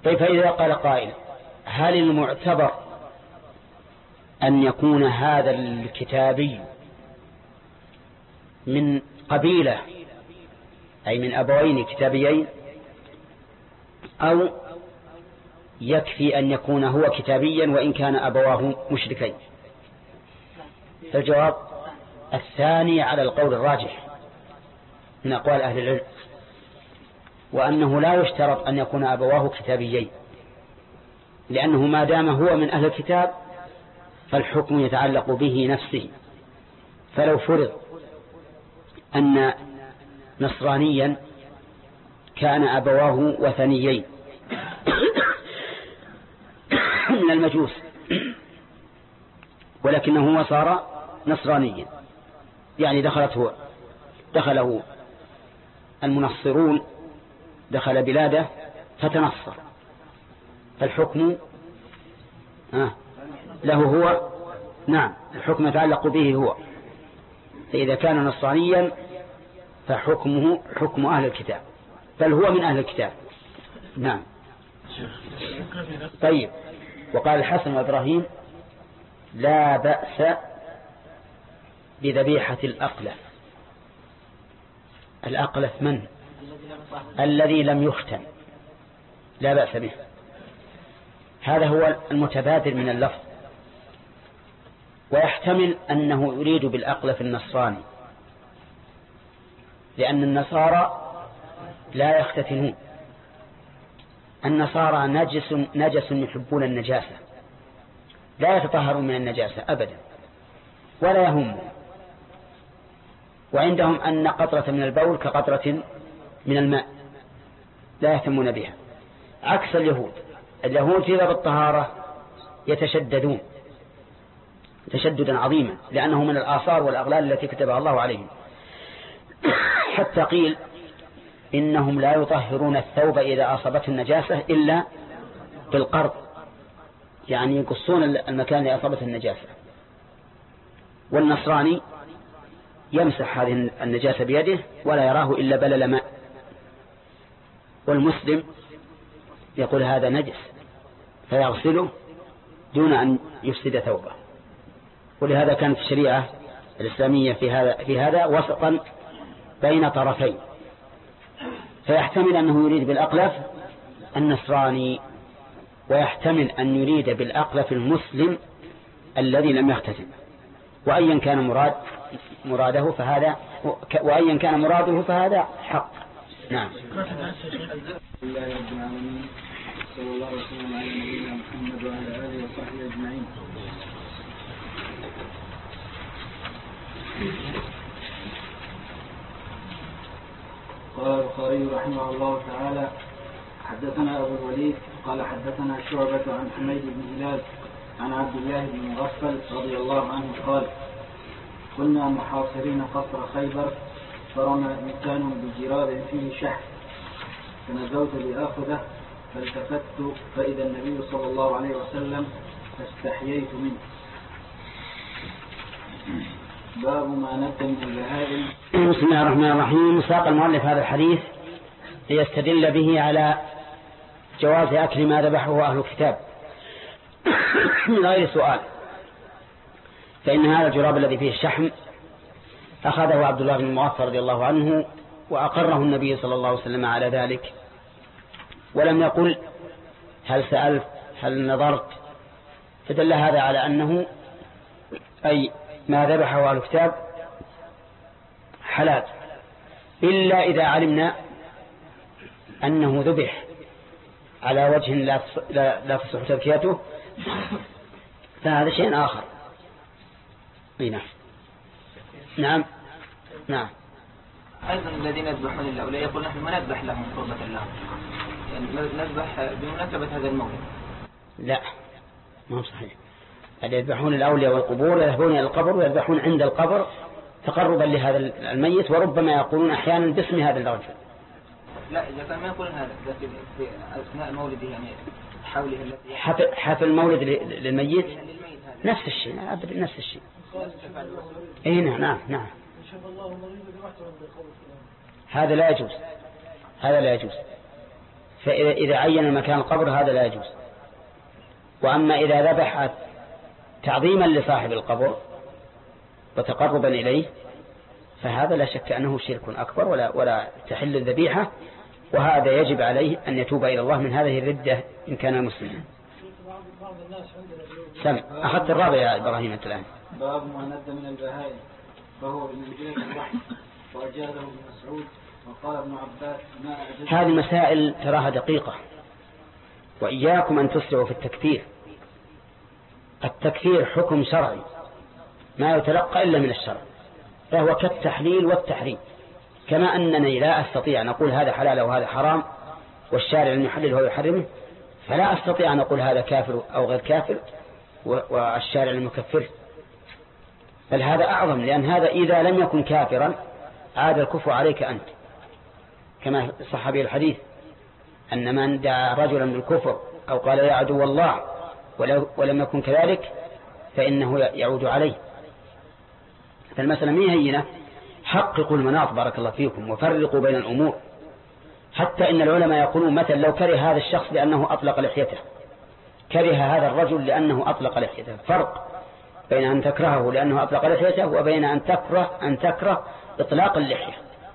طيب فإذا قال قائل هل المعتبر أن يكون هذا الكتابي من قبيلة أي من أبوين كتابيين أو يكفي أن يكون هو كتابيا وإن كان أبواه مشركين؟ فالجواب الثاني على القول الراجح من أقوال أهل العلم، وأنه لا يشترط أن يكون أبواه كتابيين، لأنه ما دام هو من أهل الكتاب فالحكم يتعلق به نفسه. فلو فرض أن نصرانيا كان أبواه وثنيين من المجوس ولكنه هو صار نصرانيا، يعني دخله المنصرون، دخل بلاده فتنصر، فالحكم له هو، نعم الحكم يتعلق به هو. فإذا كان نصرانيا فحكمه حكم أهل الكتاب، بل هو من أهل الكتاب. نعم. طيب وقال الحسن وإبراهيم لا بأس بذبيحة الأقلف. الأقلف من؟ الذي لم يختن، لا بأس به. هذا هو المتبادر من اللفظ، ويحتمل أنه يريد بالأقلف النصراني، لأن النصارى لا يختتنون. النصارى نجس يحبون النجاسة، لا يتطهرون من النجاسة أبدا ولا يهمون، وعندهم أن قطرة من البول كقطرة من الماء، لا يهتمون بها، عكس اليهود. اليهود في باب الطهارة يتشددون تشددا عظيما، لأنه من الآثار والأغلال التي كتبها الله عليهم، حتى قيل إنهم لا يطهرون الثوب إذا أصابته النجاسة إلا بالقرض، يعني يقصون المكان اللي أصابته النجاسة. والنصراني يمسح هذه النجاسة بيده ولا يراه إلا بلل ماء، والمسلم يقول هذا نجس فيغسله دون أن يفسد ثوبه. ولهذا كانت الشريعة الإسلامية في هذا وسطا بين طرفين، فيحتمل أنه يريد بالأقلف النصراني، ويحتمل أن يريد بالأقلف المسلم الذي لم يختتم، وأيا كان مراده فهذا، وأيا كان مراده فهذا حق. نعم. الله رب العالمين، صلى الله وسلم على نبينا محمد وعلى آله وصحبه أجمعين. قال البخاري رحمه الله تعالى: حدثنا أبو الوليد قال حدثنا شعبة عن حميد بن هلال عن عبد الله بن مغفل رضي الله عنه قال: كنا محاصرين قصر خيبر، فرمى إنسان بجراب فيه شحم، فنزلت لآخذه، فالتفت فإذا النبي صلى الله عليه وسلم، فاستحييت منه. باب ما نبت من البهائم. بسم الله الرحمن الرحيم. ساق المؤلف هذا الحديث ليستدل به على جواز أكل ما ذبحه أهل الكتاب من غير سؤال، فإن هذا الجراب الذي فيه الشحم أخذه عبد الله بن مغفل رضي الله عنه، وأقره النبي صلى الله عليه وسلم على ذلك، ولم يقل هل سألت هل نظرت، فدل هذا على أنه أي ما ذبحه أهل الكتاب حلال، إلا إذا علمنا أنه ذبح على وجه لا تصح تذكيته، فهذا شيء آخر. نعم. نعم. أيضا الذين يذبحون الأولياء يقول نحن ما نذبح لهم قربة لهم، يعني نذبح بمناسبة هذا المولد. لا، ما هو صحيح. الذين يذبحون الأولياء والقبور يذهبون إلى القبر ويذبحون عند القبر تقربا لهذا الميت، وربما يقولون أحيانا باسم هذا الرجل. لا، إذا كان ما يقولون هذا في أثناء مولده، يعني حوله التي حفل مولد للميت نفس الشيء، نفس الشيء. اي نعم. هذا لا يجوز، فإذا عين مكان القبر هذا لا يجوز. وأما إذا ذبح تعظيما لصاحب القبر وتقربا إليه فهذا لا شك أنه شرك أكبر ولا تحل الذبيحة، وهذا يجب عليه أن يتوب إلى الله من هذه الردة إن كان مسلما. سمع أخذت الرابع يا إبراهيم أنت الآن. باب ما ند من البهائم فهو بمنزلة الوحي وأجازه ابن مسعود وقال ابن عباس ما أعجز. هذه مسائل تراها دقيقة، وإياكم أن تسرعوا في التكفير. التكفير حكم شرعي ما يتلقى إلا من الشرع، فهو كالتحليل والتحريم، كما أنني لا أستطيع أن أقول هذا حلال وهذا حرام والشارع يحلله ويحرمه، فلا أستطيع أن أقول هذا كافر أو غير كافر والشارع المكفر، بل هذا أعظم، لأن هذا إذا لم يكن كافرا عاد الكفر عليك أنت، كما صح به الحديث أن من دعا رجلا بالكفر أو قال يا عدو الله ولم يكن كذلك فإنه يعود عليه. فالمسألة مين هينة، حققوا المناط بارك الله فيكم وفرقوا بين الأمور. حتى إن العلماء يقولون مثلا لو كره هذا الشخص لأنه أطلق لحيته، كره هذا الرجل لأنه أطلق لحيته، فرق بين أن تكرهه لأنه أطلق لحيته وبين أن تكره إطلاق اللحية.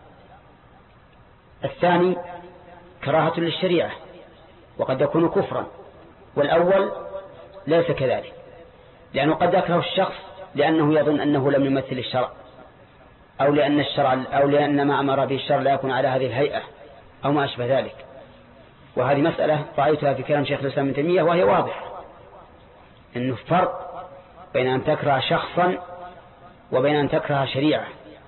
الثاني كراهة للشريعة وقد يكون كفرا، والأول ليس كذلك، لأنه قد يكره الشخص لأنه يظن أنه لم يمثل الشرع، أو لأن ما أمر به الشرع لا يكون على هذه الهيئة أو ما أشبه ذلك. وهذه مسألة رأيتها في كلام شيخ الإسلام ابن تيمية وهي واضحة، إنه فرق بين أن تكره شخصا وبين أن تكره شريعة،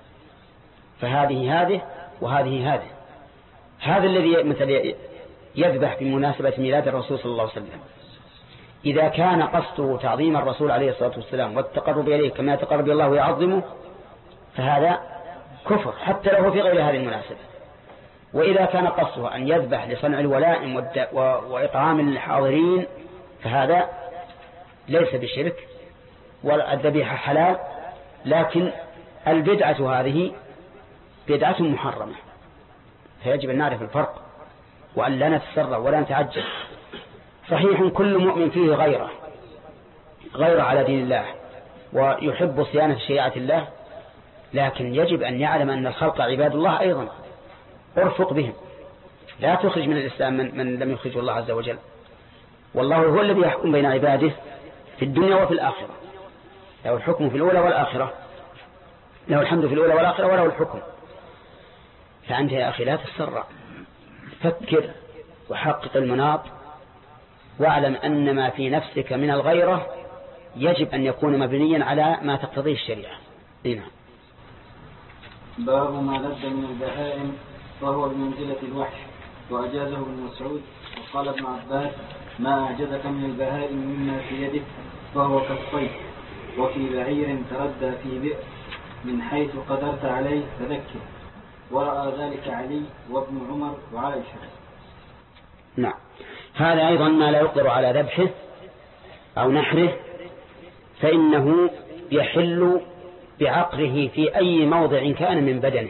فهذه وهذه هذا الذي مثل يذبح بمناسبة ميلاد الرسول صلى الله عليه وسلم، إذا كان قصده تعظيم الرسول عليه الصلاة والسلام والتقرب إليه كما يتقرب الله ويعظمه فهذا كفر حتى لو في غير هذه المناسبة. وإذا كان قصده أن يذبح لصنع الولائم وإطعام الحاضرين فهذا ليس بشرك والذبيحة حلال، لكن البدعة هذه بدعة محرمة، فيجب أن نعرف الفرق وأن لا نتسرع ولا نتعجل. صحيح كل مؤمن فيه غير على دين الله ويحب صيانة شريعة الله، لكن يجب أن يعلم أن الخلق عباد الله أيضا، ارفق بهم، لا تخرج من الإسلام من لم يخرجه الله عز وجل. والله هو الذي يحكم بين عباده في الدنيا وفي الآخرة، له الحكم في الأولى والآخرة، له الحمد في الأولى والآخرة وله الحكم. فأنت يا أخي لا تتسرع، فكر وحقق المناط، واعلم أن ما في نفسك من الغيرة يجب أن يكون مبنيا على ما تقتضيه الشريعة. نعم. باب ما ند من البهائم فهو بمنزلة الوحش وأجازه ابن مسعود وقال ابن عباس ما أعجزك من البهائم مما في يدك فهو كالصيد، وفي بعير تردى في بئر من حيث قدرت عليه فذكر، ورأى ذلك علي وابن عمر وعائشة. نعم. هذا أيضا ما لا يقدر على ذبحه أو نحره فإنه يحل بعقره في أي موضع كان من بدنه،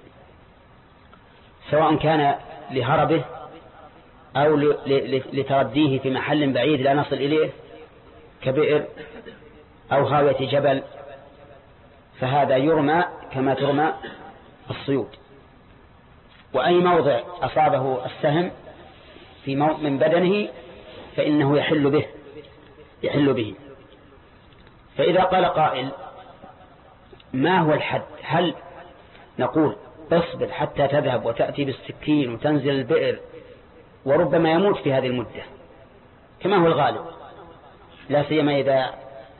سواء كان لهربه أو لترديه في محل بعيد لا نصل إليه كبئر أو هاوية جبل، فهذا يرمى كما ترمى الصيود. وأي موضع أصابه السهم في من بدنه فإنه يحل به. فإذا قال قائل ما هو الحد؟ هل نقول اصبر حتى تذهب وتأتي بالسكين وتنزل البئر وربما يموت في هذه المدة كما هو الغالب، لا سيما إذا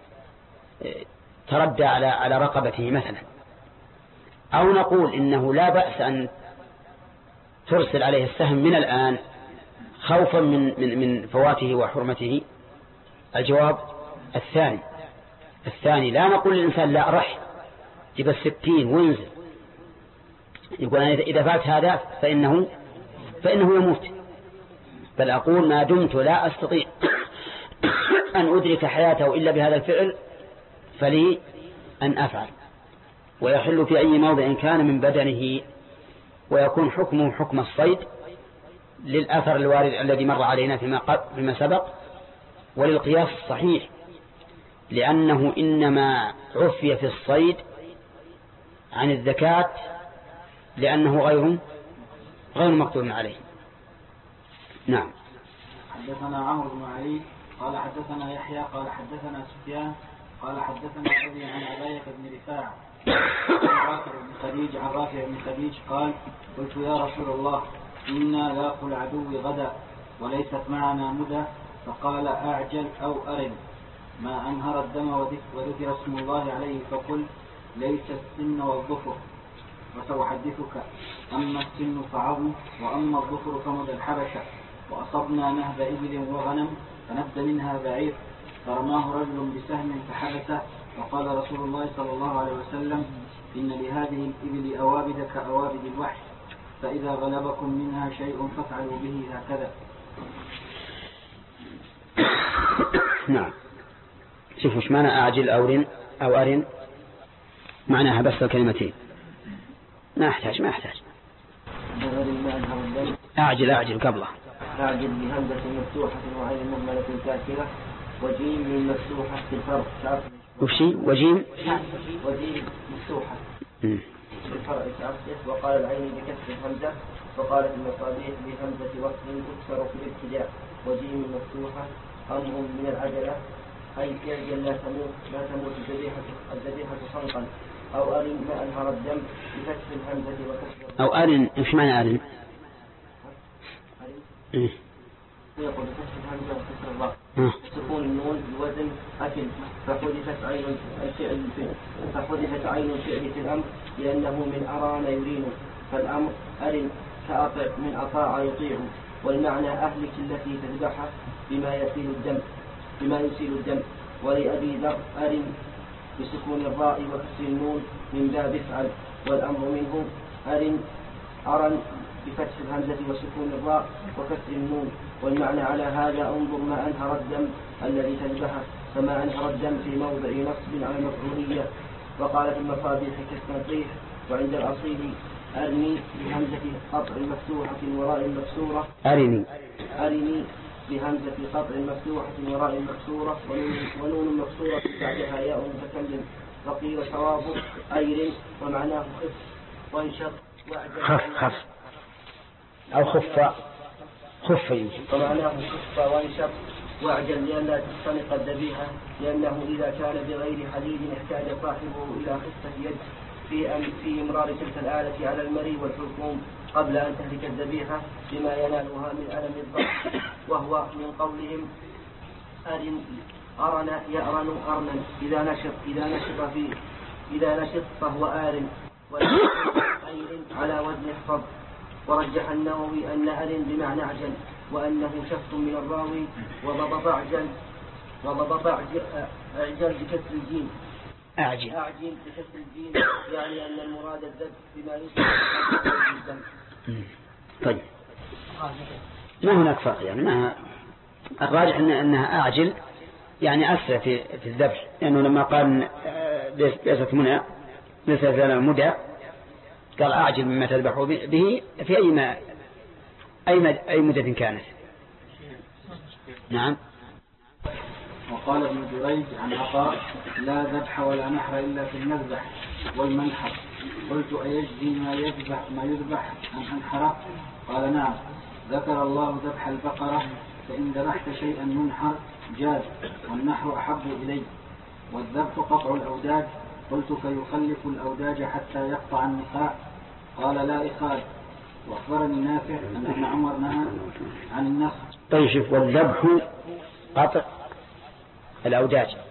تردى على رقبته مثلا، أو نقول إنه لا بأس أن ترسل عليه السهم من الآن خوفا من فواته وحرمته؟ الجواب الثاني لا نقول للإنسان لا رح جيب السكين وينزل، يقول أنا إذا فعلت هذا فإنه يموت، بل أقول ما دمت لا أستطيع أن أدرك حياته إلا بهذا الفعل فلي أن أفعل. ويحل في أي موضع كان من بدنه، ويكون حكمه حكم الصيد للأثر الوارد الذي مر علينا فيما سبق، وللقياس الصحيح، لأنه إنما عفي في الصيد عن الزكاة لأنه غير مقدور عليه. نعم. حدثنا عمرو بن علي قال حدثنا يحيى قال حدثنا سفيان قال حدثنا أبي عن عباية بن رفاعة عن رافع بن خديج قال قلت يا رسول الله إنا لاقوا العدو غدا وليست معنا مدى، فقال أعجل أو أرن ما أنهر الدم وذكر اسم الله عليه فقل ليس السن والظفر، وسأحدثك أما السن فعظم وأما الظفر فمدى الحبشة، وأصبنا نهب إبل وغنم فنبد منها بعير فرماه رجل بسهم فحبسه، فقال رسول الله صلى الله عليه وسلم إن لهذه الإبل أوابد كأوابد الوحش، فإذا غلبكم منها شيء فافعلوا به هكذا. نعم. شوفوا ايش معنى أعجل أو أرن، معناها بس الكلمتين، ما يحتاج أعجل قبله. أعجل بهمزة مفتوحة وعين مهملة ساكنة وجيم مفتوحة في الفرق وشي وجيم مفتوحة في الفرق تعفية. وقال العين بكسر الهمزة، وقالت المصابيح بهمزة وصل تكسر في الابتداء. وجيم مفتوحة أمر من العجلة أي يعجل لا تموت الذبيحة خنقا. أو أرن ما أنهر الدم بكسر الهمزة وكسر. أو أرن ايش معنى أرن؟ يقول بكسر الهمزة وكسر الراء سكون النون بوزن أكل، فحذفت عين الفعل في الأمر لأنه من أران يرين، فالأمر أرن كأطع من أطاع يطيع. والمعنى أهلك التي تذبحها بما يسيل الدم. ولأبي ذر أرن بسكون الراء وكسر النون من باب افعل، والأمر منه أرن بفتح الهمزة وسكون الراء وكسر النون. والمعنى على هذا انظر ما أنهر الدم الذي تذبحه، فما أنهر الدم في موضع نصب على المفعولية. وقال في المصابيح كالتنقيح. وعند الأصيل أرني بهمزة قطع مفتوحة وراء مكسورة. أرني بهمزة قطع مفتوحة وراء مكسورة ونون مكسورة بعدها ياء متكلم. وقيل صوابه أير ومعناه خف وانشط خف أو خف يمكن. ومعناه خف وانشط واعجل لئلا تختنق الذبيحة، لأنه إذا كان بغير حديد احتاج صاحبه إلى خفة يد في إمرار تلك الآلة على المري والحلقوم قبل أن تهلك الذبيحة بما ينالها من ألم الضغط. وهو من قولهم أرن يأرن أرنا إذا نشط فهو آرن، وأير على وزن احفظ. ورجح النووي أن أرن بمعنى أعجل، وأنه شفط من الراوي. وضبط أعجل بكسر الجيم. أعجل بكسر الجيم يعني أن المراد الذبح بما يسمى الدم. طيب ما هناك فرق، يعني ما الراجح أنها أعجل يعني أسرع في الذبح، لأنه لما قال ليست لنا مدى قال أعجل مما تذبح به في أي مدة كانت. نعم. وقال ابن جريج عن عطاء لا ذبح ولا نحر إلا في المذبح والمنحر. قلت أيجزي ما يذبح أم أنحره؟ قال نعم. ذكر الله ذبح البقرة فإن ذبحت شيئا منحر جاز، والنحر أحب إلي. والذبح قطع الأوداج. قلت فيخلف الأوداج حتى يقطع النخاع؟ قال لا إخال. وأخبرني نافع أن ابن عمر نهى عن النخل. طيب شوف، والذبح قطع الأوداج